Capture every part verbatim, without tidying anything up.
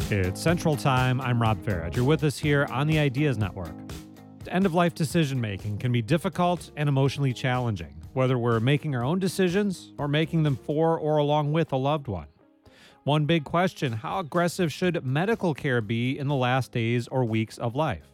It's Central Time. I'm Rob Farrett. You're with us here on the Ideas Network. End-of-life decision-making can be difficult and emotionally challenging, whether we're making our own decisions or making them for or along with a loved one. One big question: how aggressive should medical care be in the last days or weeks of life?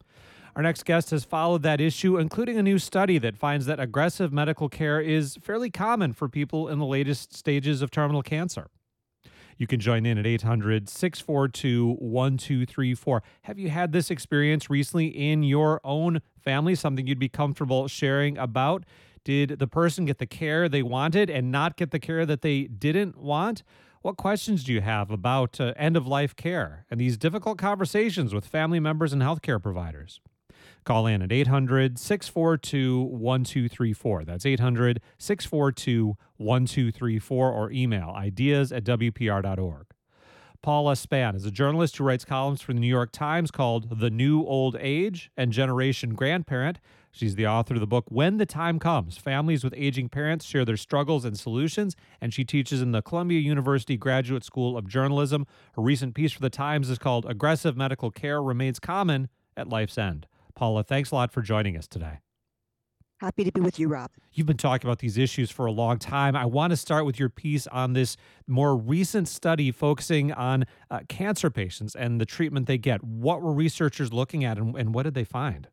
Our next guest has followed that issue, including a new study that finds that aggressive medical care is fairly common for people in the latest stages of terminal cancer. You can join in at eight hundred, six four two, one two three four. Have you had this experience recently in your own family, something you'd be comfortable sharing about? Did the person get the care they wanted and not get the care that they didn't want? What questions do you have about uh, end-of-life care and these difficult conversations with family members and healthcare providers? Call in at eight hundred, six four two, one two three four. That's eight hundred, six four two, one two three four, or email ideas at w p r dot org. Paula Spann is a journalist who writes columns for the New York Times called The New Old Age and Generation Grandparent. She's the author of the book When the Time Comes: Families with Aging Parents Share Their Struggles and Solutions, and she teaches in the Columbia University Graduate School of Journalism. Her recent piece for the Times is called Aggressive Medical Care Remains Common at Life's End. Paula, thanks a lot for joining us today. Happy to be with you, Rob. You've been talking about these issues for a long time. I want to start with your piece on this more recent study focusing on uh, cancer patients and the treatment they get. What were researchers looking at, and, and what did they find?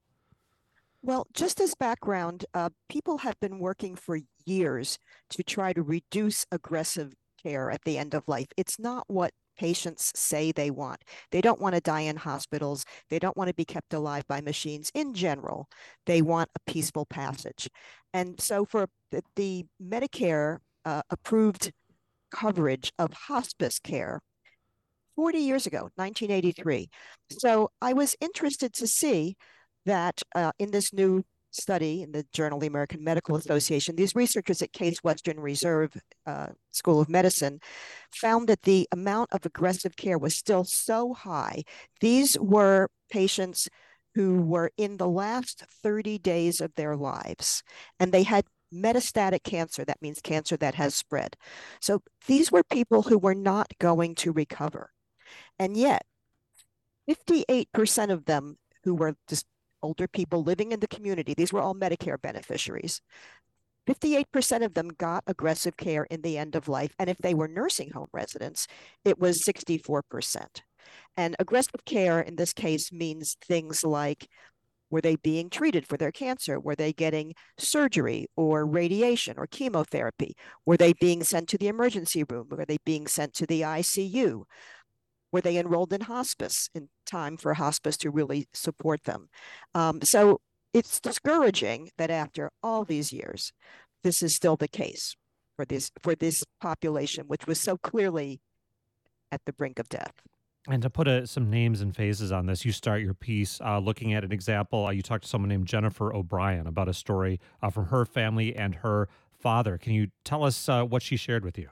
Well, just as background, uh, people have been working for years to try to reduce aggressive care at the end of life. It's not what patients say they want. They don't want to die in hospitals. They don't want to be kept alive by machines. In general, they want a peaceful passage. And so for the, the Medicare uh, approved coverage of hospice care forty years ago, nineteen eighty-three. So I was interested to see that uh, in this new study in the Journal of the American Medical Association, these researchers at Case Western Reserve uh, School of Medicine found that the amount of aggressive care was still so high. These were patients who were in the last thirty days of their lives, and they had metastatic cancer. That means cancer that has spread. So these were people who were not going to recover. And yet, fifty-eight percent of them who were just older people living in the community, these were all Medicare beneficiaries, fifty-eight percent of them got aggressive care in the end of life. And if they were nursing home residents, it was sixty-four percent. And aggressive care in this case means things like, were they being treated for their cancer? Were they getting surgery or radiation or chemotherapy? Were they being sent to the emergency room? Were they being sent to the I C U? Were they enrolled in hospice in time for hospice to really support them? Um, so it's discouraging that after all these years, this is still the case for this for this population, which was so clearly at the brink of death. And to put a, some names and faces on this, you start your piece uh, looking at an example. Uh, you talked to someone named Jennifer O'Brien about a story uh, from her family and her father. Can you tell us uh, what she shared with you?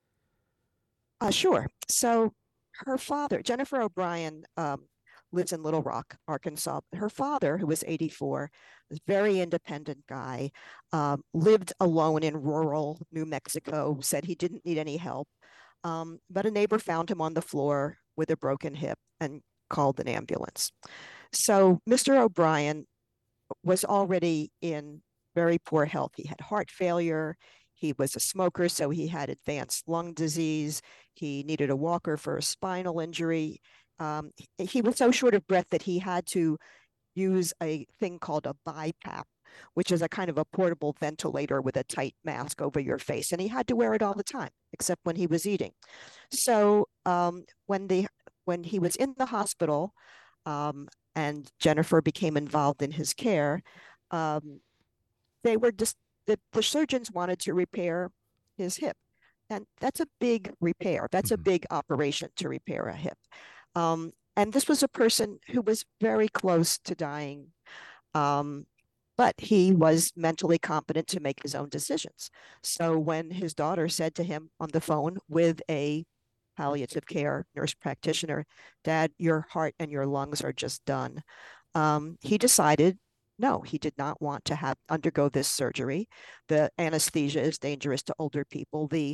Uh, sure. So her father, Jennifer O'Brien, um, lives in Little Rock, Arkansas. Her father, who was eighty-four, was a very independent guy, um, lived alone in rural New Mexico, said he didn't need any help. Um, but a neighbor found him on the floor with a broken hip and called an ambulance. So Mister O'Brien was already in very poor health. He had heart failure. He was a smoker, so he had advanced lung disease. He needed a walker for a spinal injury. Um, he was so short of breath that he had to use a thing called a BiPAP, which is a kind of a portable ventilator with a tight mask over your face. And he had to wear it all the time, except when he was eating. So um, when the when he was in the hospital um, and Jennifer became involved in his care, um, they were just, the, the surgeons wanted to repair his hip. And that's a big repair. That's Mm-hmm. a big operation to repair a hip. Um, and this was a person who was very close to dying. Um, but he was mentally competent to make his own decisions. So when his daughter said to him on the phone with a palliative care nurse practitioner, "Dad, your heart and your lungs are just done," um, he decided no, he did not want to have undergo this surgery. The anesthesia is dangerous to older people. The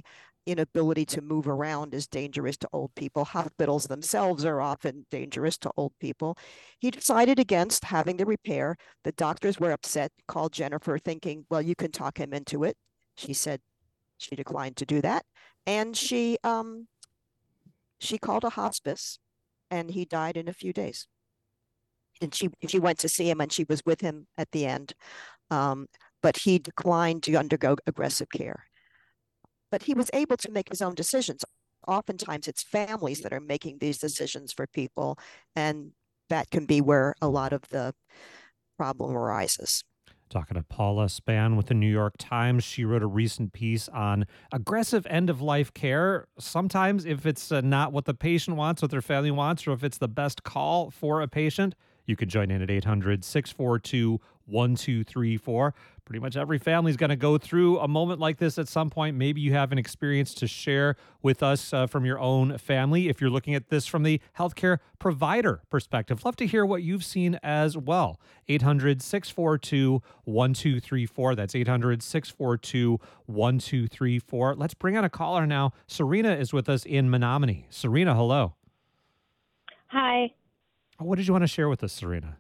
inability to move around is dangerous to old people. Hospitals themselves are often dangerous to old people. He decided against having the repair. The doctors were upset, called Jennifer thinking, well, you can talk him into it. She said she declined to do that. And she um, she called a hospice, and he died in a few days. And she she went to see him, and she was with him at the end. Um, but he declined to undergo aggressive care. But he was able to make his own decisions. Oftentimes, it's families that are making these decisions for people, and that can be where a lot of the problem arises. Talking to Paula Spann with the New York Times. She wrote a recent piece on aggressive end of life care. Sometimes, if it's uh, not what the patient wants, what their family wants, or if it's the best call for a patient, you can join in at eight hundred, six four two, one two three four. Pretty much every family is going to go through a moment like this at some point. Maybe you have an experience to share with us uh, from your own family. If you're looking at this from the healthcare provider perspective, love to hear what you've seen as well. eight hundred, six four two, one two three four. That's eight hundred, six four two, one two three four. Let's bring on a caller now. Serena is with us in Menominee. Serena, hello. Hi. What did you want to share with us, Serena?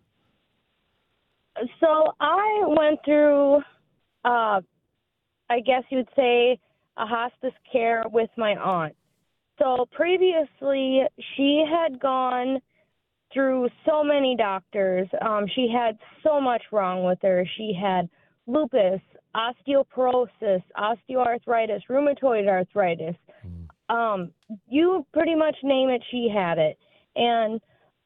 So I went through, uh, I guess you would say, a hospice care with my aunt. So previously, she had gone through so many doctors. Um, she had so much wrong with her. She had lupus, osteoporosis, osteoarthritis, rheumatoid arthritis. Mm. Um, you pretty much name it, she had it. And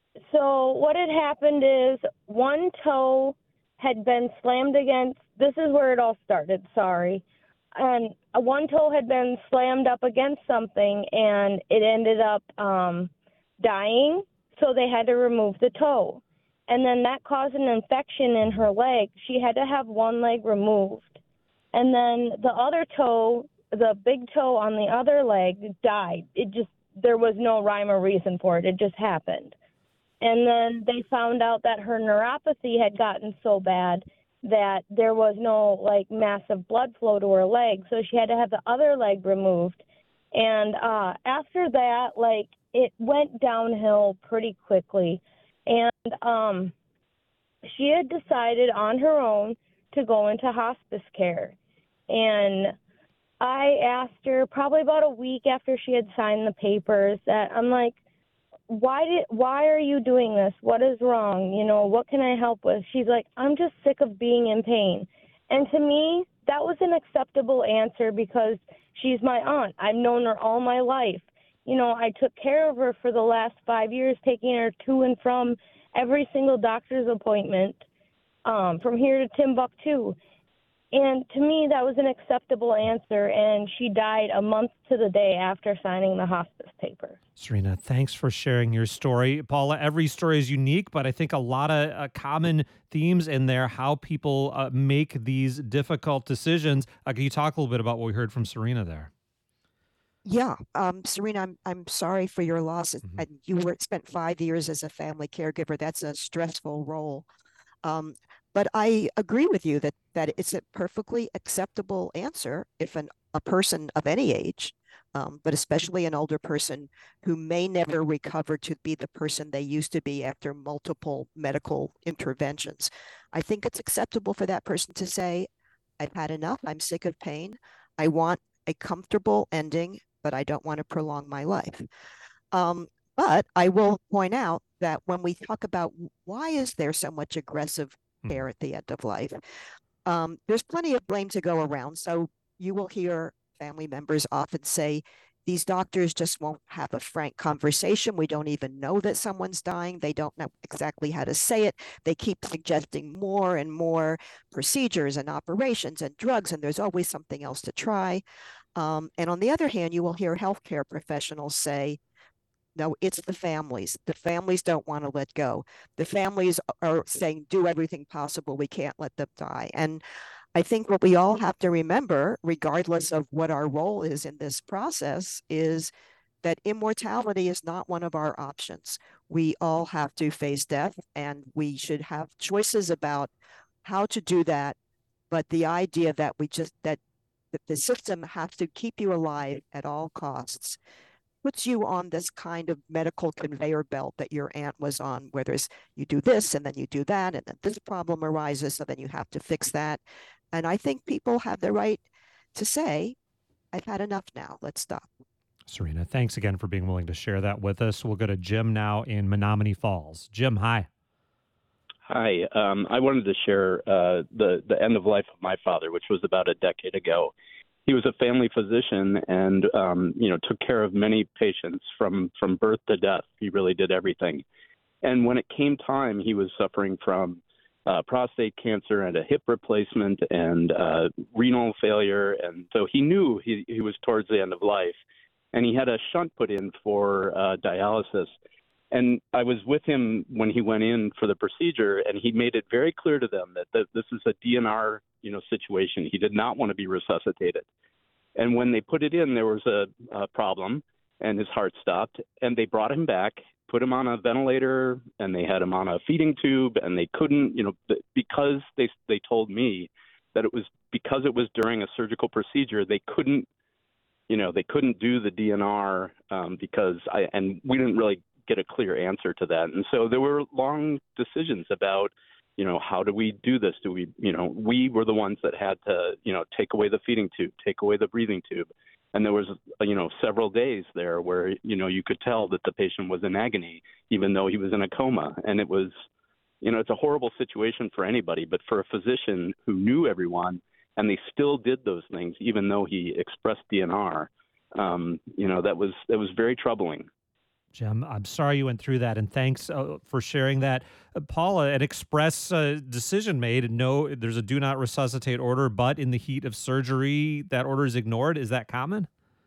so what had happened is one toe had been slammed against, this is where it all started, sorry. And one toe had been slammed up against something, and it ended up um, dying, so they had to remove the toe. And then that caused an infection in her leg. She had to have one leg removed. And then the other toe, the big toe on the other leg, died. It just, there was no rhyme or reason for it. It just happened. And then they found out that her neuropathy had gotten so bad that there was no, like, massive blood flow to her leg, so she had to have the other leg removed. And uh, after that, like, it went downhill pretty quickly. And um, she had decided on her own to go into hospice care. And I asked her probably about a week after she had signed the papers that I'm like, why did why are you doing this? What is wrong? You know, what can I help with? She's like, I'm just sick of being in pain. And to me, that was an acceptable answer because she's my aunt. I've known her all my life. You know, I took care of her for the last five years, taking her to and from every single doctor's appointment, um, from here to Timbuktu. And to me, that was an acceptable answer, and she died a month to the day after signing the hospice paper. Serena, thanks for sharing your story. Paula, every story is unique, but I think a lot of uh, common themes in there, how people uh, make these difficult decisions. Uh, can you talk a little bit about what we heard from Serena there? Yeah, um, Serena, I'm I'm sorry for your loss. Mm-hmm. And you were spent five years as a family caregiver. That's a stressful role. Um, But I agree with you that, that it's a perfectly acceptable answer if an, a person of any age, um, but especially an older person who may never recover to be the person they used to be after multiple medical interventions. I think it's acceptable for that person to say, I've had enough. I'm sick of pain. I want a comfortable ending, but I don't want to prolong my life. Um, but I will point out that when we talk about why is there so much aggressive care at the end of life, um, there's plenty of blame to go around. So you will hear family members often say, these doctors just won't have a frank conversation. We don't even know that someone's dying. They don't know exactly how to say it. They keep suggesting more and more procedures and operations and drugs, and there's always something else to try. Um, and on the other hand, you will hear healthcare professionals say, no, it's the families. The families don't want to let go. The families are saying, do everything possible. We can't let them die. And I think what we all have to remember, regardless of what our role is in this process, is that immortality is not one of our options. We all have to face death, and we should have choices about how to do that. But the idea that we just, that that the system has to keep you alive at all costs, puts you on this kind of medical conveyor belt that your aunt was on, where there's you do this and then you do that, and then this problem arises, so then you have to fix that. And I think people have the right to say, I've had enough now. Let's stop. Serena, thanks again for being willing to share that with us. We'll go to Jim now in Menominee Falls. Jim, hi. Hi. Um, I wanted to share uh, the, the end of life of my father, which was about a decade ago. He was a family physician and, um, you know, took care of many patients from, from birth to death. He really did everything. And when it came time, he was suffering from uh, prostate cancer and a hip replacement and uh, renal failure. And so he knew he, he was towards the end of life. And he had a shunt put in for uh, dialysis. And I was with him when he went in for the procedure, and he made it very clear to them that, that this is a D N R, you know, situation. He did not want to be resuscitated. And when they put it in, there was a, a problem, and his heart stopped. And they brought him back, put him on a ventilator, and they had him on a feeding tube, and they couldn't, you know, because they they told me that it was because it was during a surgical procedure, they couldn't. You know, they couldn't do the D N R um, because I, and we didn't really get a clear answer to that. And so there were long decisions about, you know, how do we do this? Do we, you know, we were the ones that had to, you know, take away the feeding tube, take away the breathing tube. And there was, you know, several days there where, you know, you could tell that the patient was in agony, even though he was in a coma. And it was, you know, it's a horrible situation for anybody, but for a physician who knew everyone, and they still did those things, even though he expressed D N R. Um, you know, that was that was very troubling. Jim, I'm sorry you went through that, and thanks uh, for sharing that. Uh, Paula, an express uh, decision made. No, there's a do not resuscitate order, but in the heat of surgery, that order is ignored. Is that common?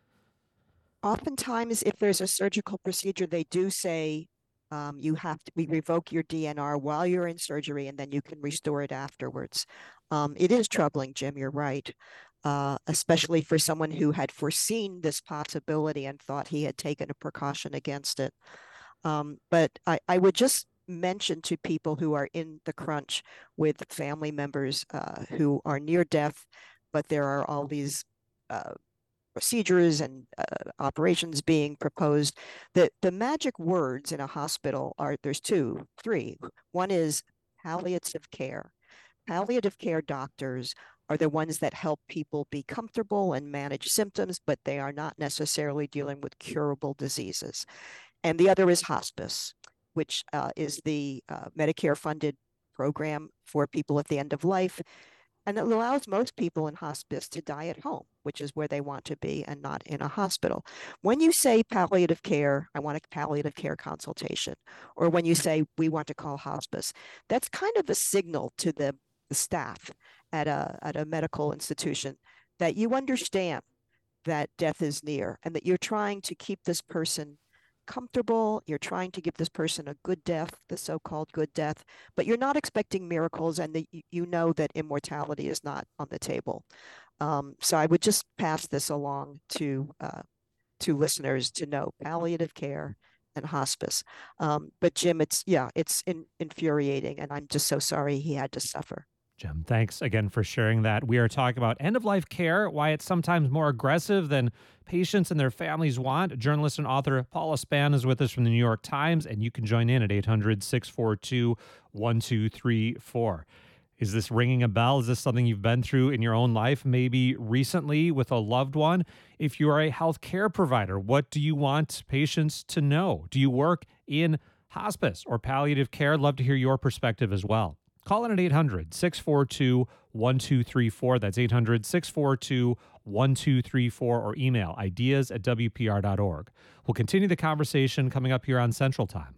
Oftentimes, if there's a surgical procedure, they do say um, you have to we revoke your D N R while you're in surgery, and then you can restore it afterwards. Um, it is troubling, Jim. You're right, uh, especially for someone who had foreseen this possibility and thought he had taken a precaution against it. Um, but I, I would just mention to people who are in the crunch with family members uh, who are near death, but there are all these uh, procedures and uh, operations being proposed. The, the magic words in a hospital are, there's two, three. One is palliative care. Palliative care doctors are the ones that help people be comfortable and manage symptoms, but they are not necessarily dealing with curable diseases. And the other is hospice, which uh, is the uh, Medicare-funded program for people at the end of life. And it allows most people in hospice to die at home, which is where they want to be and not in a hospital. When you say palliative care, I want a palliative care consultation, or when you say we want to call hospice, that's kind of a signal to the, the staff at a, at a medical institution that you understand that death is near and that you're trying to keep this person comfortable, you're trying to give this person a good death, the so-called good death, but you're not expecting miracles, and the, you know that immortality is not on the table. Um, so I would just pass this along to uh, to listeners to know palliative care and hospice. Um, but Jim, it's yeah, it's in, infuriating, and I'm just so sorry he had to suffer. Jim, thanks again for sharing that. We are talking about end-of-life care, why it's sometimes more aggressive than patients and their families want. Journalist and author Paula Spann is with us from the New York Times, and you can join in at eight hundred, six four two, one two three four. Is this ringing a bell? Is this something you've been through in your own life, maybe recently with a loved one? If you are a healthcare provider, what do you want patients to know? Do you work in hospice or palliative care? I'd love to hear your perspective as well. Call in at eight hundred, six four two, one two three four. That's eight hundred, six four two, one two three four, or email ideas at w p r dot org. We'll continue the conversation coming up here on Central Time.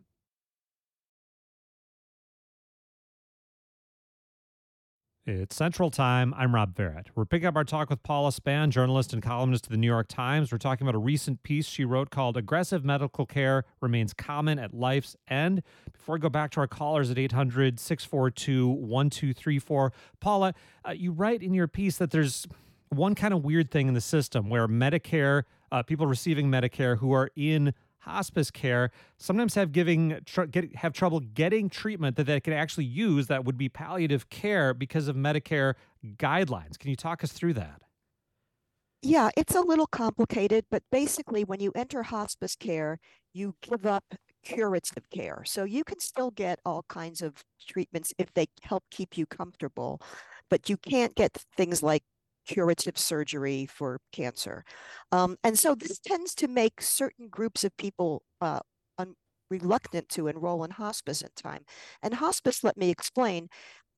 It's Central Time. I'm Rob Barrett. We're picking up our talk with Paula Spann, journalist and columnist of the New York Times. We're talking about a recent piece she wrote called Aggressive Medical Care Remains Common at Life's End. Before we go back to our callers at eight hundred, six four two, one two three four, Paula, uh, you write in your piece that there's one kind of weird thing in the system where Medicare, uh, people receiving Medicare who are in hospice care sometimes have giving tr- get, have trouble getting treatment that they can actually use that would be palliative care because of Medicare guidelines. Can you talk us through that? Yeah, it's a little complicated, but basically, when you enter hospice care, you give up curative care. So you can still get all kinds of treatments if they help keep you comfortable, but you can't get things like curative surgery for cancer. Um, and so this tends to make certain groups of people uh, un reluctant to enroll in hospice in time. And hospice, let me explain,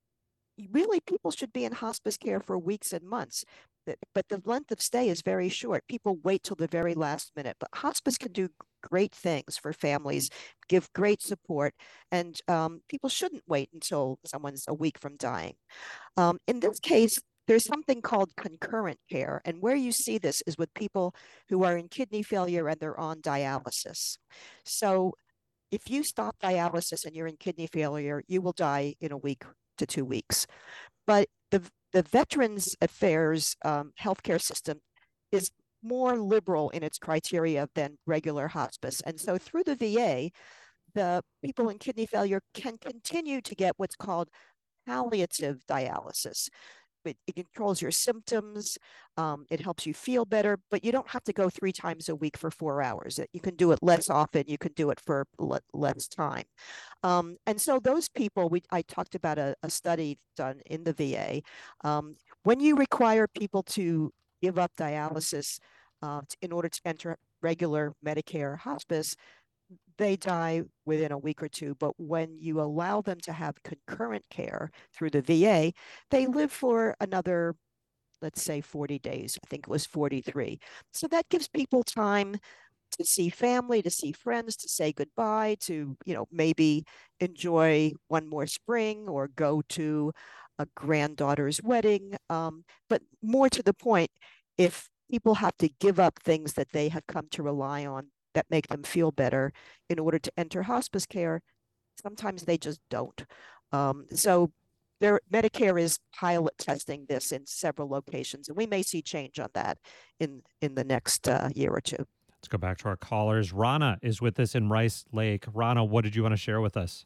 really people should be in hospice care for weeks and months, but the length of stay is very short. People wait till the very last minute, but hospice can do great things for families, give great support, and um, people shouldn't wait until someone's a week from dying. Um, in this case, there's something called concurrent care, and where you see this is with people who are in kidney failure and they're on dialysis. So if you stop dialysis and you're in kidney failure, you will die in a week to two weeks. But the the Veterans Affairs um, healthcare system is more liberal in its criteria than regular hospice. And so through the V A, the people in kidney failure can continue to get what's called palliative dialysis. It, it controls your symptoms, um, it helps you feel better, but you don't have to go three times a week for four hours. You can do it less often, you can do it for le less time. Um, and so those people, we I talked about a, a study done in the V A. Um, when you require people to give up dialysis uh, in order to enter regular Medicare hospice, they die within a week or two. But when you allow them to have concurrent care through the V A, they live for another, let's say, forty days. I think it was forty-three. So that gives people time to see family, to see friends, to say goodbye, to, you know, maybe enjoy one more spring or go to a granddaughter's wedding. Um, but more to the point, if people have to give up things that they have come to rely on that make them feel better in order to enter hospice care, sometimes they just don't. Um, so their Medicare is pilot testing this in several locations, and we may see change on that in in the next uh, year or two. Let's go back to our callers. Rana is with us in Rice Lake. Rana, what did you want to share with us?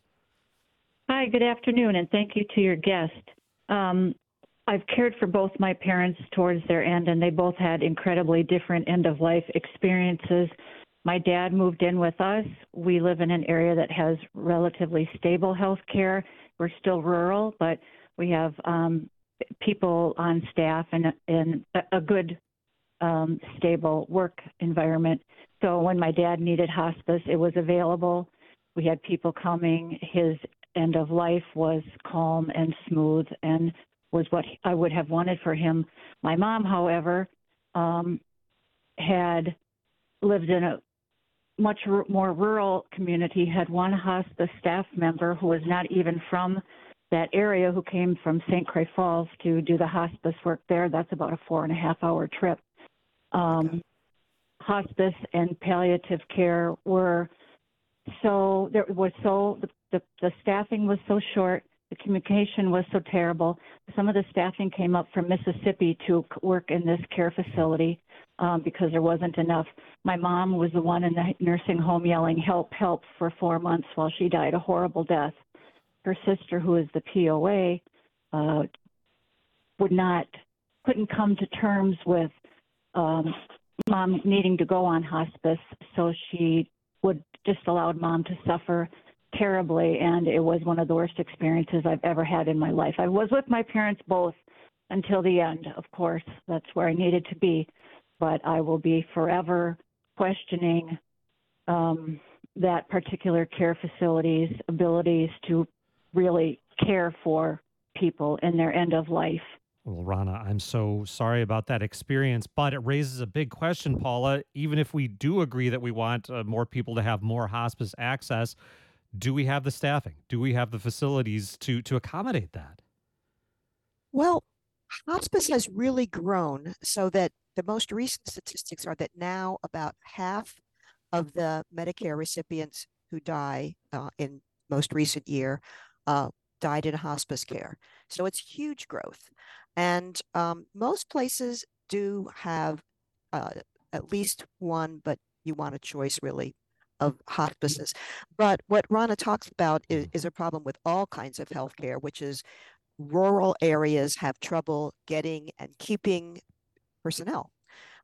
Hi, good afternoon, and thank you to your guest. Um, I've cared for both my parents towards their end, and they both had incredibly different end-of-life experiences. My dad moved in with us. We live in an area that has relatively stable health care. We're still rural, but we have um, people on staff and, and a good, um, stable work environment. So when my dad needed hospice, it was available. We had people coming. His end of life was calm and smooth and was what I would have wanted for him. My mom, however, um, had lived in a much r- more rural community, had one hospice staff member who was not even from that area, who came from Saint Croix Falls to do the hospice work there. That's about a four and a half hour trip. Um, okay. Hospice and palliative care were so, there was so, the, the, the staffing was so short, the communication was so terrible. Some of the staffing came up from Mississippi to work in this care facility um, because there wasn't enough. My mom was the one in the nursing home yelling, help, help, for four months while she died a horrible death. Her sister, who is the P O A, uh, would not, couldn't come to terms with um, mom needing to go on hospice, so she would just allowed mom to suffer terribly, and it was one of the worst experiences I've ever had in my life. I was with my parents both until the end, of course. That's where I needed to be, but I will be forever questioning um, that particular care facility's abilities to really care for people in their end of life. Well, Rana, I'm so sorry about that experience, but it raises a big question, Paula. Even if we do agree that we want uh, more people to have more hospice access, do we have the staffing? Do we have the facilities to to accommodate that? Well, hospice has really grown so that the most recent statistics are that now about half of the Medicare recipients who die uh, in most recent year uh, died in hospice care. So it's huge growth. And um, most places do have uh, at least one, but you want a choice really of hospices. But what Rana talks about is, is a problem with all kinds of healthcare, which is rural areas have trouble getting and keeping personnel.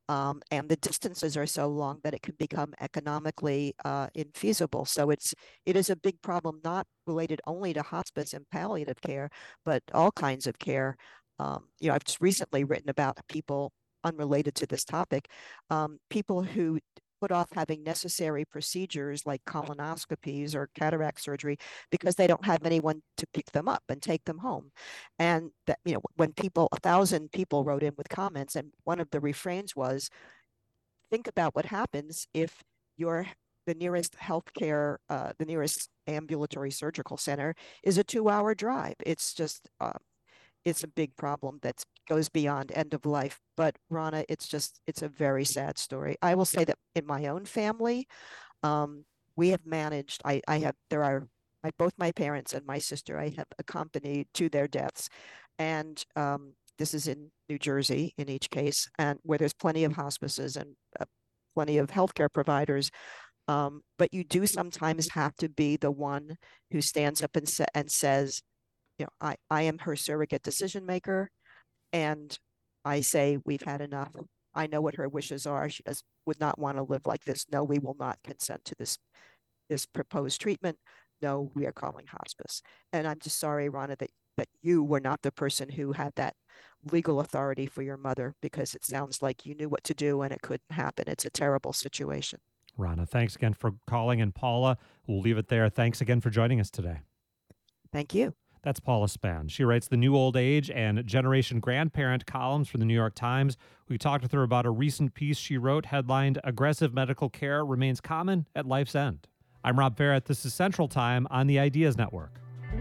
Um, and the distances are so long that it can become economically uh, infeasible. So it's it is a big problem, not related only to hospice and palliative care, but all kinds of care. Um, you know, I've just recently written about people unrelated to this topic, um, people who put off having necessary procedures like colonoscopies or cataract surgery because they don't have anyone to pick them up and take them home. And that, you know, when people, a thousand people wrote in with comments, and one of the refrains was, think about what happens if your the nearest healthcare, uh, the nearest ambulatory surgical center is a two-hour drive. It's just uh, it's a big problem that goes beyond end of life. But Rana, it's just, it's a very sad story. I will say that in my own family, um, we have managed, I, I have, there are, my, both my parents and my sister, I have accompanied to their deaths. And um, this is in New Jersey in each case, and where there's plenty of hospices and uh, plenty of healthcare providers. Um, but you do sometimes have to be the one who stands up and, sa- and says, you know, I, I am her surrogate decision maker, and I say we've had enough. I know what her wishes are. She does would not want to live like this. No, we will not consent to this this proposed treatment. No, we are calling hospice. And I'm just sorry, Rana, that that you were not the person who had that legal authority for your mother, because it sounds like you knew what to do and it couldn't happen. It's a terrible situation. Rana, thanks again for calling. And Paula, we'll leave it there. Thanks again for joining us today. Thank you. That's Paula Spann. She writes the New Old Age and Generation Grandparent columns for the New York Times. We talked with her about a recent piece she wrote headlined, Aggressive Medical Care Remains Common at Life's End. I'm Rob Barrett. This is Central Time on the Ideas Network.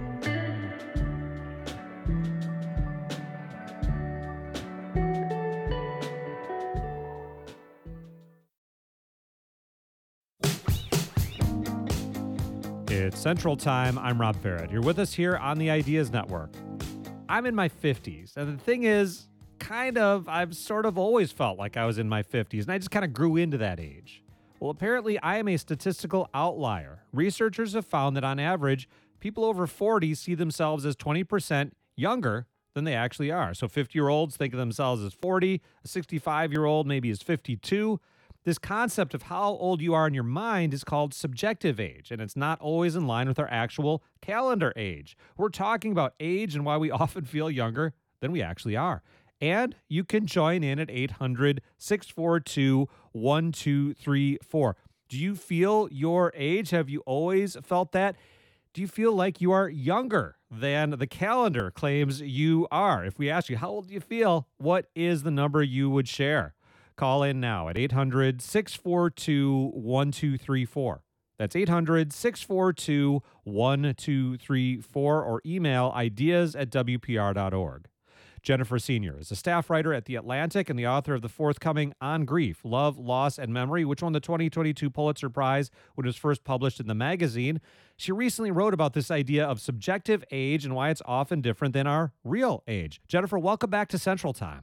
It's Central Time. I'm Rob Barrett. You're with us here on the Ideas Network. I'm in my fifties, and the thing is, kind of, I've sort of always felt like I was in my fifties, and I just kind of grew into that age. Well, apparently, I am a statistical outlier. Researchers have found that on average, people over forty see themselves as twenty percent younger than they actually are. So fifty-year-olds think of themselves as forty, a sixty-five-year-old maybe is fifty-two. This concept of how old you are in your mind is called subjective age, and it's not always in line with our actual calendar age. We're talking about age and why we often feel younger than we actually are. And you can join in at eight hundred, six four two, one two three four. Do you feel your age? Have you always felt that? Do you feel like you are younger than the calendar claims you are? If we ask you, how old do you feel? What is the number you would share? Call in now at eight hundred, six four two, one two three four. That's eight hundred, six four two, one two three four, or email ideas at w p r dot org. Jennifer Senior is a staff writer at The Atlantic and the author of the forthcoming On Grief, Love, Loss, and Memory, which won the twenty twenty-two Pulitzer Prize when it was first published in the magazine. She recently wrote about this idea of subjective age and why it's often different than our real age. Jennifer, welcome back to Central Time.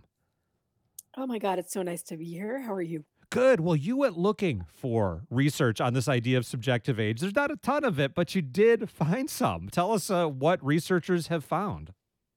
Oh my God, it's so nice to be here. How are you? Good. Well, you went looking for research on this idea of subjective age. There's not a ton of it, but you did find some. Tell us uh, what researchers have found.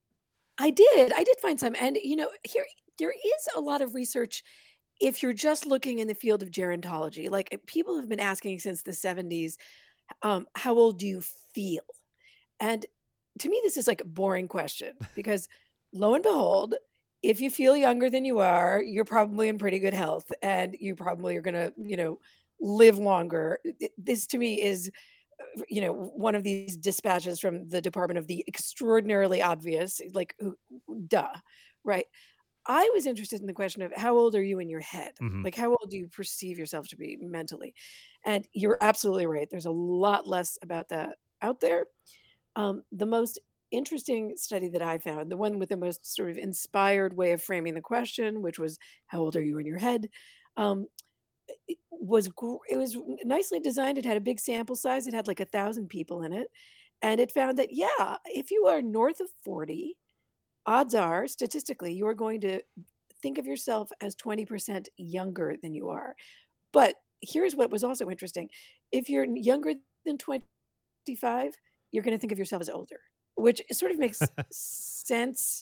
I did. I did find some. And, you know, here there is a lot of research if you're just looking in the field of gerontology. Like uh, people have been asking since the seventies, um, how old do you feel? And to me, this is like a boring question because lo and behold, if you feel younger than you are, you're probably in pretty good health and you probably are going to, you know, live longer. It- This to me is, uh, you know, one of these dispatches from the Department of the Extraordinarily Obvious, like, who- duh, right? I was interested in the question of how old are you in your head? Mhm. Like, how old do you perceive yourself to be mentally? And you're absolutely right. There's a lot less about that out there. Um, the most interesting study that I found, the one with the most sort of inspired way of framing the question, which was, "How old are you in your head?" Um, it was gr- it was nicely designed. It had a big sample size. It had like a thousand people in it, and it found that yeah, if you are north of forty, odds are statistically you are going to think of yourself as twenty percent younger than you are. But here's what was also interesting: if you're younger than twenty-five, you're going to think of yourself as older, which sort of makes sense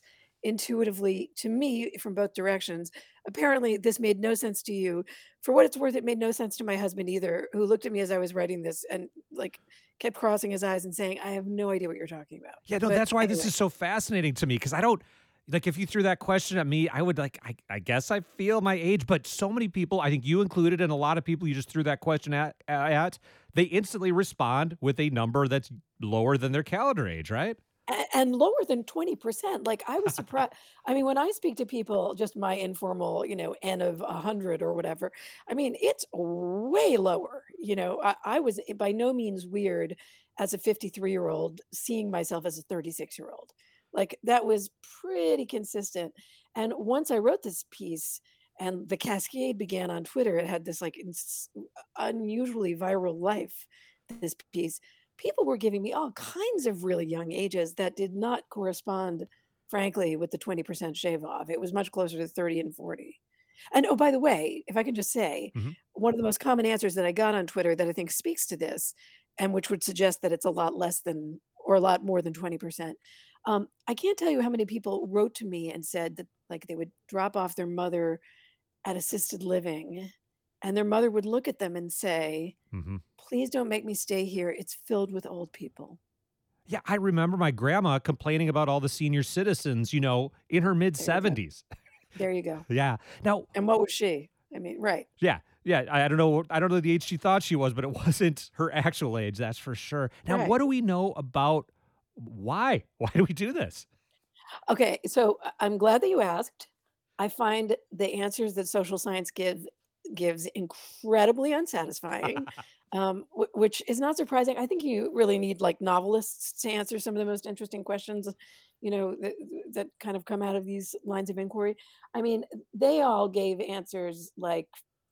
intuitively to me from both directions. Apparently, this made no sense to you. For what it's worth, it made no sense to my husband either, who looked at me as I was writing this and like kept crossing his eyes and saying, "I have no idea what you're talking about." Yeah, no, But that's why this anyway, is so fascinating to me because I don't like if you threw that question at me, I would like I, I guess I feel my age, but so many people, I think you included, and a lot of people you just threw that question at at, they instantly respond with a number that's lower than their calendar age, right? a- and lower than twenty percent. Like I was surprised. I mean, when I speak to people, just my informal, you know, N of a hundred or whatever, I mean, it's way lower. You know, I, I was by no means weird as a fifty-three year old seeing myself as a thirty-six year old. Like that was pretty consistent. And once I wrote this piece and the cascade began on Twitter, it had this like ins- unusually viral life, this piece. People were giving me all kinds of really young ages that did not correspond, frankly, with the twenty percent shave off. It was much closer to thirty and forty. And oh, by the way, if I can just say, Mhm. one of the most common answers that I got on Twitter that I think speaks to this, and which would suggest that it's a lot less than or a lot more than twenty percent. Um, I can't tell you how many people wrote to me and said that like they would drop off their mother at assisted living, and their mother would look at them and say, Mhm. "Please don't make me stay here. It's filled with old people." Yeah, I remember my grandma complaining about all the senior citizens, you know, in her mid There you go. seventies. There you go. Yeah. Now, And what was she? I mean, right. yeah, yeah. I, I don't know. I don't know the age she thought she was, but it wasn't her actual age. That's for sure. Now, Right. what do we know about why? Why do we do this? Okay, so I- I'm glad that you asked. I find the answers that social science give gives incredibly unsatisfying, um, wh- which is not surprising. I think you really need like novelists to answer some of the most interesting questions, you know, that, that kind of come out of these lines of inquiry. I mean, they all gave answers like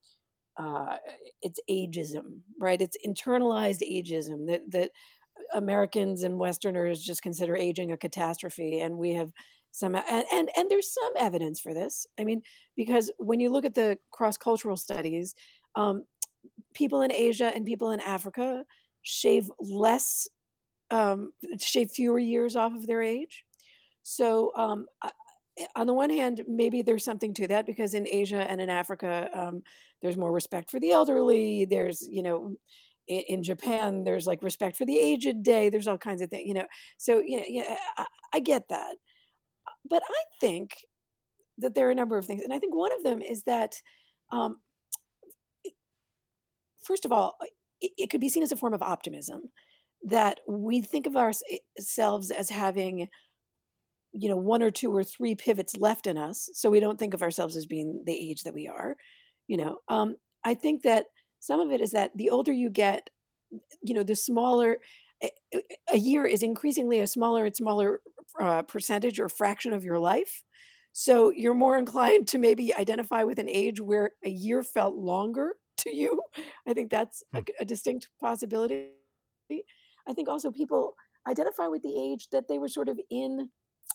uh, it's ageism, right? It's internalized ageism that that Americans and Westerners just consider aging a catastrophe, and we have some and and, and there's some evidence for this. I mean, because when you look at the cross-cultural studies, um, people in Asia and people in Africa shave less, um, shave fewer years off of their age. So, um, I- I- on the one hand, maybe there's something to that because in Asia and in Africa, um, there's more respect for the elderly. There's, you know, in, in Japan, there's like respect for the aged day. There's all kinds of things, you know. So, yeah, yeah, I, I get that. But I think that there are a number of things. And I think one of them is that, um, first of all, it, it could be seen as a form of optimism that we think of ourselves as having you know, one or two or three pivots left in us, so we don't think of ourselves as being the age that we are, you know. Um, I think that some of it is that the older you get, you know, the smaller a, a- a year is increasingly a smaller and smaller uh, percentage or fraction of your life. So you're more inclined to maybe identify with an age where a year felt longer to you. I think that's a, Hmm. a distinct possibility. I think also people identify with the age that they were sort of in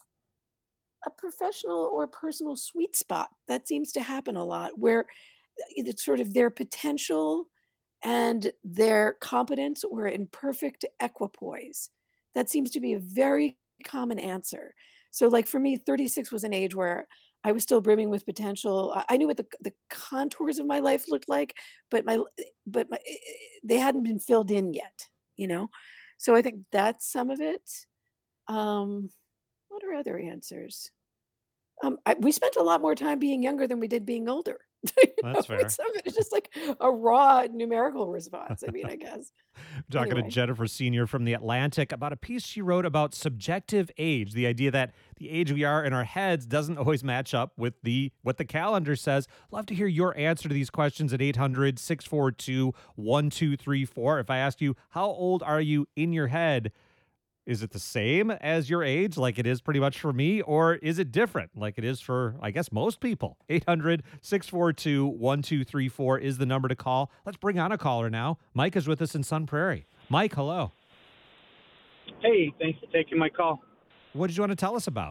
a professional or personal sweet spot. That seems to happen a lot where it's sort of their potential and their competence were in perfect equipoise. That seems to be a very common answer. So, like for me, thirty-six was an age where I was still brimming with potential. I I knew what the, the contours of my life looked like, but my but my they hadn't been filled in yet, you know. So I think that's some of it. Um, what are other answers? Um, I, we spent a lot more time being younger than we did being older. You know, That's I mean, fair. some of it is just like a raw numerical response. I mean, I guess. Talking to Anyway, Jennifer Senior from The Atlantic about a piece she wrote about subjective age, the idea that the age we are in our heads doesn't always match up with the what the calendar says. Love to hear your answer to these questions at eight hundred, six four two, one two three four. If I ask you, how old are you in your head? Is it the same as your age, like it is pretty much for me, or is it different, like it is for, I guess, most people? eight hundred, six four two, one two three four is the number to call. Let's bring on a caller now. Mike is with us in Sun Prairie. Mike, hello. Hey, thanks for taking my call. What did you want to tell us about?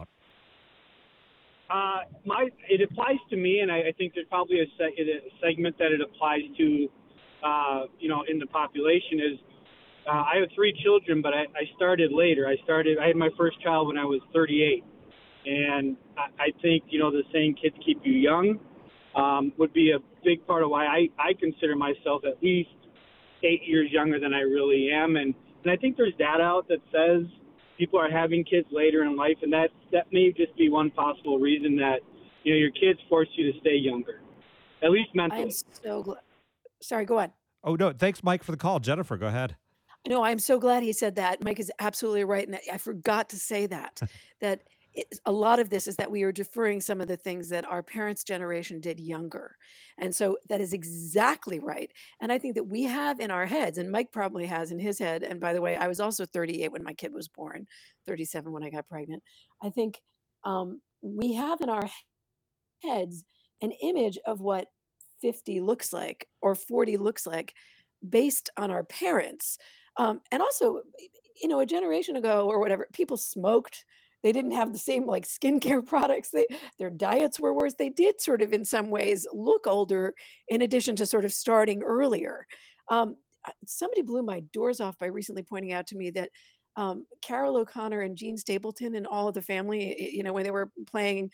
Uh, my it applies to me, and I, I think there's probably a, se- a segment that it applies to, uh, you know, in the population is uh, I have three children, but I, I started later. I started I had my first child when I was thirty-eight, And I, I think, you know, the saying kids keep you young um, would be a big part of why I, I consider myself at least eight years younger than I really am. And, and I think there's data out that says people are having kids later in life, and that, that may just be one possible reason that, you know, your kids force you to stay younger, at least mentally. I am so glad. Sorry, go on. Oh, no. Thanks, Mike, for the call. Jennifer, go ahead. No, I'm so glad he said that. Mike is absolutely right. And I forgot to say that, that it, a lot of this is that we are deferring some of the things that our parents' generation did younger. And so that is exactly right. And I think that we have in our heads, and Mike probably has in his head, and by the way, I was also thirty-eight when my kid was born, thirty-seven when I got pregnant. I think um, we have in our heads an image of what fifty looks like or forty looks like based on our parents. Um, and also, you know, a generation ago or whatever, people smoked. They didn't have the same like skincare products. They, their diets were worse. They did sort of in some ways look older in addition to sort of starting earlier. Um, somebody blew my doors off by recently pointing out to me that um, Carol O'Connor and Gene Stapleton and all of the family, you know, when they were playing,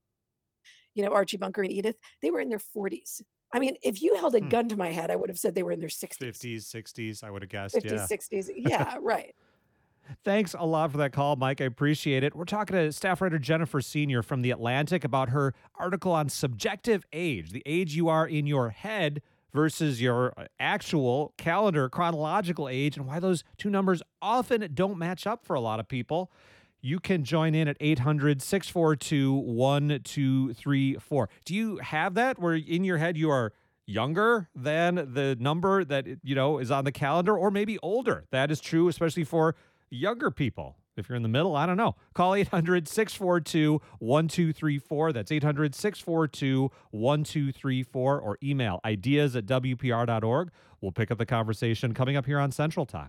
you know, Archie Bunker and Edith, they were in their forties. I mean, if you held a Hmm. gun to my head, I would have said they were in their sixties. fifties, sixties, I would have guessed. fifties, Yeah. sixties. Yeah, right. Thanks a lot for that call, Mike. I appreciate it. We're talking to staff writer Jennifer Senior from The Atlantic about her article on subjective age, the age you are in your head versus your actual calendar chronological age, and why those two numbers often don't match up for a lot of people. You can join in at eight hundred, six four two, one two three four. Do you have that where in your head you are younger than the number that, you know, is on the calendar, or maybe older? That is true, especially for younger people. If you're in the middle, I don't know. Call eight hundred, six four two, one two three four. That's eight hundred, six four two, one two three four, or email ideas at W P R dot org. We'll pick up the conversation coming up here on Central Time.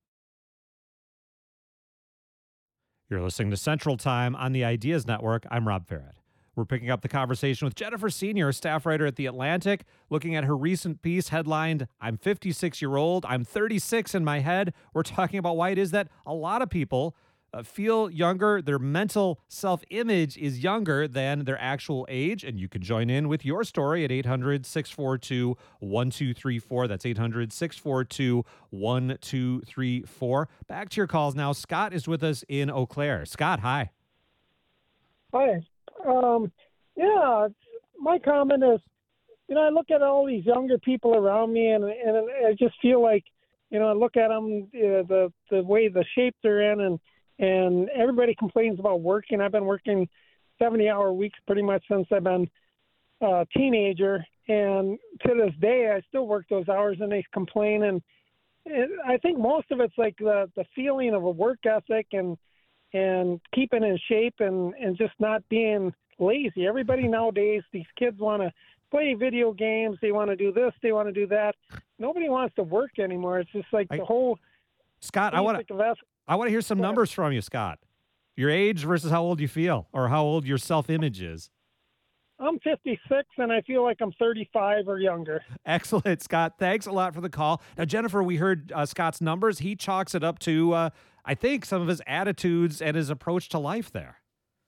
You're listening to Central Time on the Ideas Network. I'm Rob Farrett. We're picking up the conversation with Jennifer Senior, staff writer at The Atlantic, looking at her recent piece headlined, I'm fifty-six year old, I'm thirty-six in my head. We're talking about why it is that a lot of people uh, feel younger. Their mental self-image is younger than their actual age. And you can join in with your story at eight hundred, six four two, one two three four. That's eight hundred, six four two, one two three four. Back to your calls now. Scott is with us in Eau Claire. Scott, hi. Hi. Um, yeah, my comment is, you know, I look at all these younger people around me, and and I just feel like, you know, I look at them, uh, the the way the shape they're in, and and everybody complains about working. I've been working seventy-hour weeks pretty much since I've been a teenager, and to this day, I still work those hours, and they complain. And, and I think most of it's like the the feeling of a work ethic and and keeping in shape and, and just not being lazy. Everybody nowadays, these kids want to play video games. They want to do this. They want to do that. Nobody wants to work anymore. It's just like I, the whole. Scott, I want to I want to hear some numbers from you, Scott. Your age versus how old you feel, or how old your self-image is. I'm fifty-six, and I feel like I'm thirty-five or younger. Excellent, Scott. Thanks a lot for the call. Now, Jennifer, we heard uh, Scott's numbers. He chalks it up to, uh, I think, some of his attitudes and his approach to life there.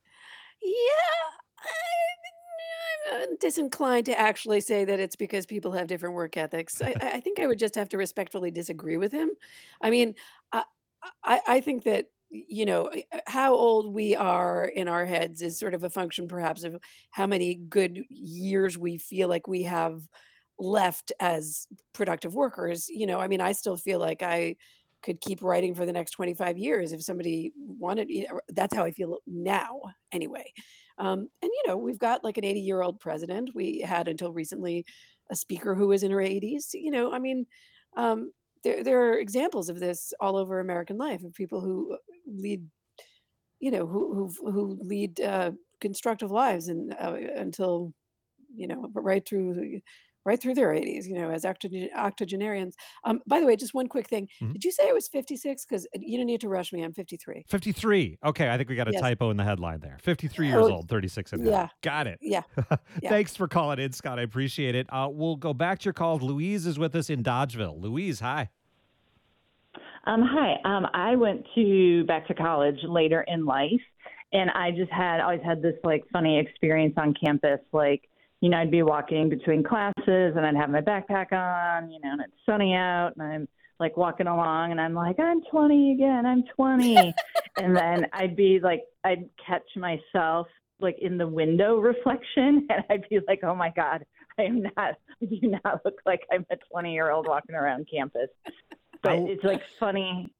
Yeah, I, I'm disinclined to actually say that it's because people have different work ethics. I, I think I would just have to respectfully disagree with him. I mean, I, I, I think that, you know, how old we are in our heads is sort of a function perhaps of how many good years we feel like we have left as productive workers. You know, I mean, I still feel like I could keep writing for the next twenty-five years if somebody wanted. You know, that's how I feel now anyway. Um, and, you know, we've got like an eighty year old president. We had until recently a speaker who was in her eighties. You know, I mean, um, there, there are examples of this all over American life, of people who lead, you know, who who who lead uh, constructive lives and uh, until, you know, right through right through their eighties, you know, as octogen- octogenarians. Um, by the way, just one quick thing. Mhm. Did you say I was fifty-six? Because you don't need to rush me. I'm fifty-three. fifty-three. Okay, I think we got a Yes. typo in the headline there. fifty-three years Oh, old, thirty-six in yeah. head. Got it. Yeah. Yeah. Thanks for calling in, Scott. I appreciate it. Uh, we'll go back to your calls. Louise is with us in Dodgeville. Louise, hi. Um, hi. Um, I went to back to college later in life, And I just had always had this like funny experience on campus. Like, you know, I'd be walking between classes and I'd have my backpack on, you know, and it's sunny out and I'm like walking along and I'm like, I'm twenty again, I'm twenty. And then I'd be like, I'd catch myself like in the window reflection and I'd be like, oh my God, I am not, I do not look like I'm a twenty year old walking around campus. But I- it's like funny,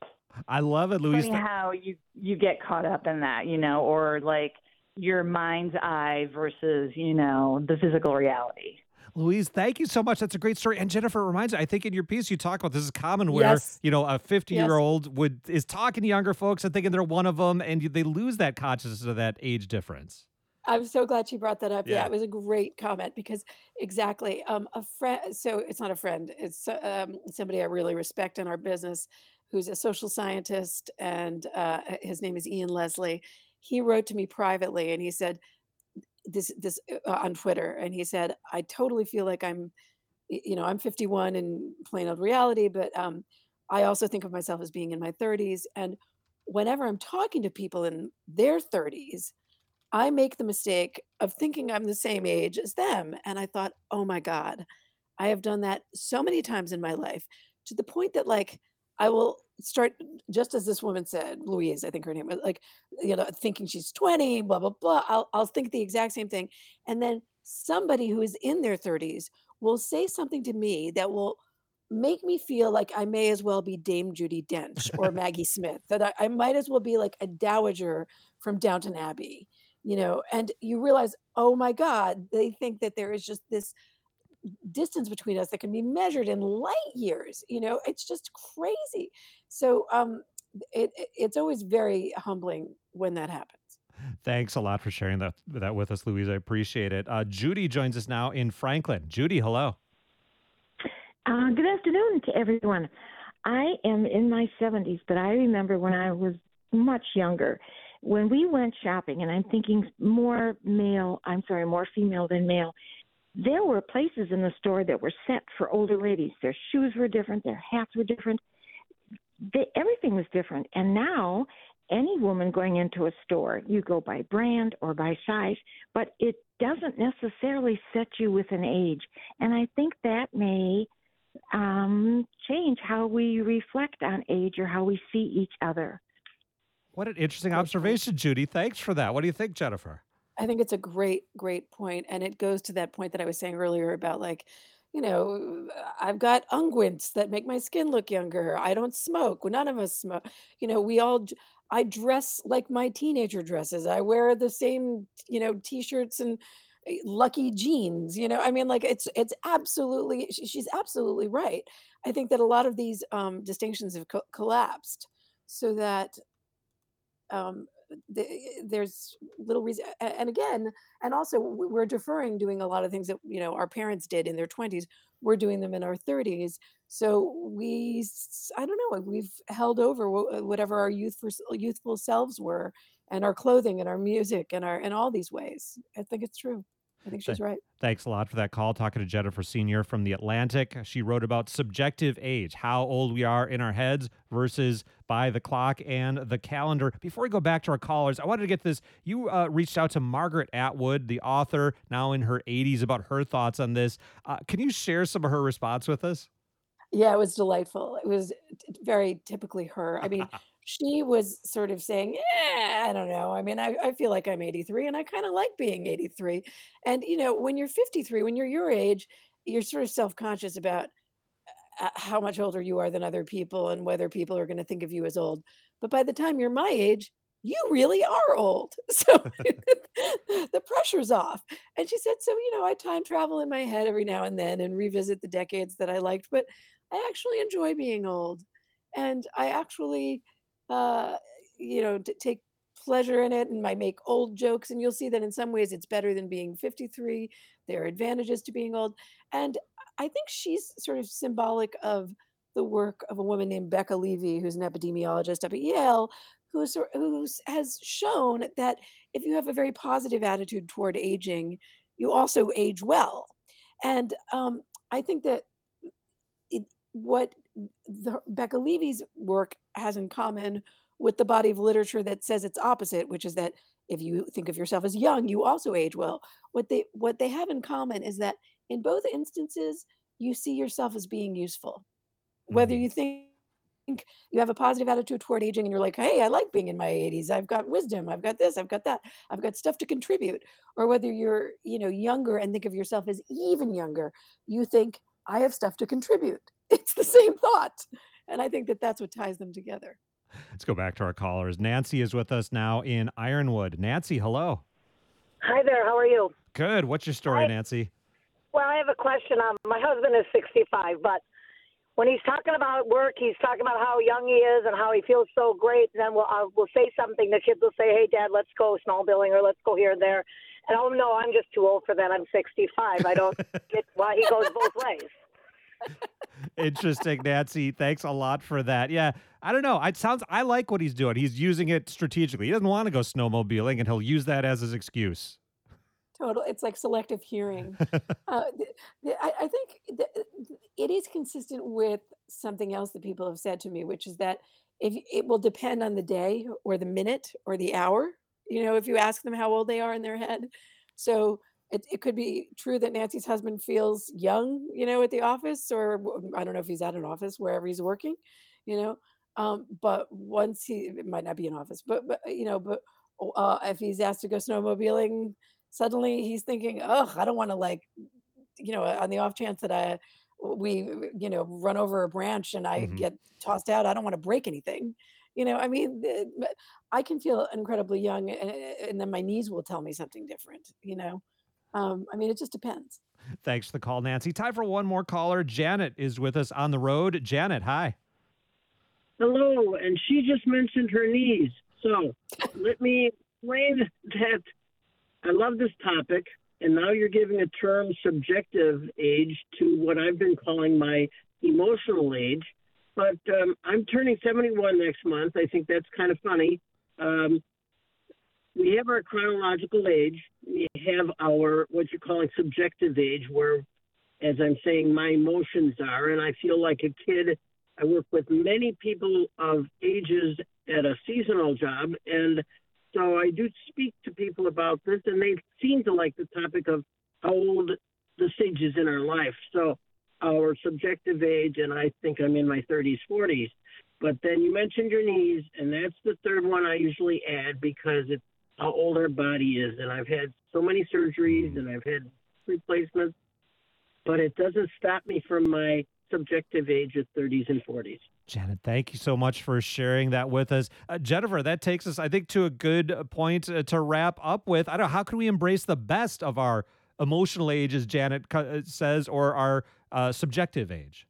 I love it, Louise. funny how you, you get caught up in that, you know, or like your mind's eye versus, you know, the physical reality. Louise, thank you so much. That's a great story. And Jennifer, it reminds me, I think in your piece you talk about this is common where, Yes. you know, a fifty-year-old would is talking to younger folks and thinking they're one of them, and you, they lose that consciousness of that age difference. I'm so glad you brought that up. Yeah, Yeah. it was a great comment because exactly. Um, a friend. So it's not a friend. It's um, somebody I really respect in our business, who's a social scientist, and uh, his name is Ian Leslie. He wrote to me privately, and he said this this uh, on Twitter, and he said, "I totally feel like I'm, y- you know, I'm fifty-one in plain old reality, but um, I also think of myself as being in my thirties, and whenever I'm talking to people in their thirties." I make the mistake of thinking I'm the same age as them. And I thought, oh my God, I have done that so many times in my life to the point that, like, I will start, just as this woman said, Louise, I think her name was, like, you know, thinking she's twenty, blah, blah, blah. I'll, I'll think the exact same thing. And then somebody who is in their thirties will say something to me that will make me feel like I may as well be Dame Judi Dench or Maggie Smith, that I, I might as well be like a dowager from Downton Abbey, you know, and you realize, oh my God, they think that there is just this distance between us that can be measured in light years. You know, it's just crazy. So um, it, it- it's always very humbling when that happens. Thanks a lot for sharing that, that with us, Louise. I appreciate it. Uh, Judy joins us now in Franklin. Judy, hello. Uh, good afternoon to everyone. I am in my seventies, but I remember when I was much younger, when we went shopping, and I'm thinking more male, I'm sorry, more female than male, there were places in the store that were set for older ladies. Their shoes were different, their hats were different, they, everything was different. And now, any woman going into a store, you go by brand or by size, but it doesn't necessarily set you with an age. And I think that may um, change how we reflect on age or how we see each other. What an interesting observation, Judy. Thanks for that. What do you think, Jennifer? I think it's a great, great point, and it goes to that point that I was saying earlier about, like, you know, I've got unguents that make my skin look younger. I don't smoke. Well, none of us smoke. You know, we all. d- I dress like my teenager dresses. I wear the same, you know, t-shirts and uh, lucky jeans. You know, I mean, like it's it's absolutely. sh- She's absolutely right. I think that a lot of these um, distinctions have co- collapsed, so that um, the, there's little reason. a- And again, and also w- we're deferring doing a lot of things that you know our parents did in their twenties. We're doing them in our thirties. So we, s- I don't know, we've held over wh- whatever our youthful youthful selves were, and our clothing and our music and our in all these ways. I think it's true. I think she's Th- right. Thanks a lot for that call. Talking to Jennifer Senior from The Atlantic. She wrote about subjective age, how old we are in our heads versus by the clock and the calendar. Before we go back to our callers, I wanted to get this. You uh, reached out to Margaret Atwood, the author, now in her eighties, about her thoughts on this. Uh, can you share some of her response with us? Yeah, it was delightful. It was t- very typically her. I mean, she was sort of saying, "Eh, I don't know. I mean, I, I feel like I'm eighty-three and I kind of like being eighty-three." And, you know, when you're fifty-three, when you're your age, you're sort of self-conscious about uh, how much older you are than other people and whether people are going to think of you as old. But by the time you're my age, you really are old. So the pressure's off. And she said, so, you know, I time travel in my head every now and then and revisit the decades that I liked, but I actually enjoy being old. And I actually, uh, you know, t- take pleasure in it and I make old jokes. And you'll see that in some ways it's better than being fifty-three. There are advantages to being old. And I think she's sort of symbolic of the work of a woman named Becca Levy, who's an epidemiologist up at Yale, who's, sor- who's has shown that if you have a very positive attitude toward aging, you also age well. And um, I think that it, what the, Becca Levy's work has in common with the body of literature that says it's opposite, which is that if you think of yourself as young, you also age well. What they what they have in common is that in both instances, you see yourself as being useful. Whether Mhm. you think you have a positive attitude toward aging and you're like, hey, I like being in my eighties. I've got wisdom. I've got this. I've got that. I've got stuff to contribute. Or whether you're, you know, younger and think of yourself as even younger, you think I have stuff to contribute. It's the same thought. And I think that that's what ties them together. Let's go back to our callers. Nancy is with us now in Ironwood. Nancy, hello. Hi there. How are you? Good. What's your story, Hi. Nancy? Well, I have a question. Um, my husband is sixty-five, but when he's talking about work, he's talking about how young he is and how he feels so great. And then we'll, uh, we'll say something. The kids will say, hey, Dad, let's go snowmobiling or let's go here and there. And oh, no, I'm just too old for that. I'm sixty-five. I don't get why he goes both ways. Interesting, Nancy. Thanks a lot for that. Yeah, I don't know. It sounds. I like what he's doing. He's using it strategically. He doesn't want to go snowmobiling, and he'll use that as his excuse. Total. It's like selective hearing. Uh, th- th- I, I think th- it is consistent with something else that people have said to me, which is that if y- it will depend on the day or the minute or the hour, you know, if you ask them how old they are in their head. So it, it could be true that Nancy's husband feels young, you know, at the office, or w- I don't know if he's at an office, wherever he's working, you know. Um, but once he, it might not be an office, but, but you know, but uh, if he's asked to go snowmobiling, suddenly he's thinking, oh, I don't want to, like, you know, on the off chance that I we you know run over a branch and I hmm get tossed out, I don't want to break anything. You know, I mean, the- but I can feel incredibly young, and, and then my knees will tell me something different. You know, um, I mean, it just depends. Thanks for the call, Nancy. Time for one more caller. Janet is with us on the road. Janet, hi. Hello, and she just mentioned her knees. So let me explain that I love this topic, and now you're giving a term subjective age to what I've been calling my emotional age. But um, I'm turning seventy-one next month. I think that's kind of funny. Um, we have our chronological age. We have our what you're calling subjective age, where, as I'm saying, my emotions are. And I feel like a kid. I work with many people of ages at a seasonal job, and so I do speak to people about this, and they seem to like the topic of how old the stage is in our life. So our subjective age, and I think I'm in my thirties, forties. But then you mentioned your knees, and that's the third one I usually add because it's how old our body is. And I've had so many surgeries, and I've had replacements, but it doesn't stop me from my subjective age of thirties and forties. Janet, thank you so much for sharing that with us. Uh, Jennifer, that takes us, I think, to a good uh, point uh, to wrap up with. I don't know, how can we embrace the best of our emotional age, as Janet cu- uh, says, or our uh, subjective age?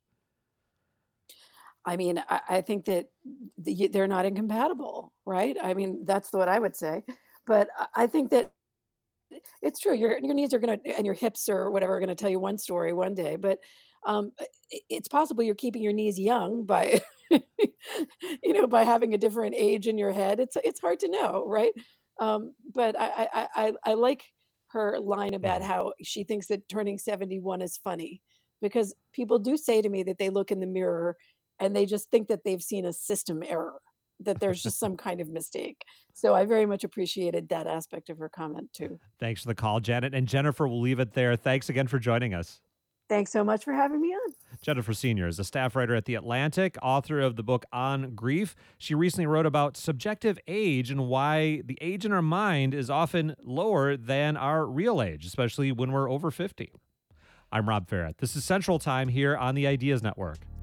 I mean, I, I think that the, they're not incompatible, right? I mean, that's what I would say. But I I think that it's true. Your your knees are gonna and your hips or whatever are gonna tell you one story one day, but um, i- it's possible you're keeping your knees young by, you know, by having a different age in your head. It's it's hard to know, right? Um, but I I I, I I like her line about Mhm. how she thinks that turning seventy-one is funny because people do say to me that they look in the mirror and they just think that they've seen a system error, that there's just some kind of mistake. So I very much appreciated that aspect of her comment too. Thanks for the call, Janet. And Jennifer, we'll leave it there. Thanks again for joining us. Thanks so much for having me on. Jennifer Senior is a staff writer at The Atlantic, author of the book On Grief. She recently wrote about subjective age and why the age in our mind is often lower than our real age, especially when we're over fifty. I'm Rob Farrett. This is Central Time here on the Ideas Network.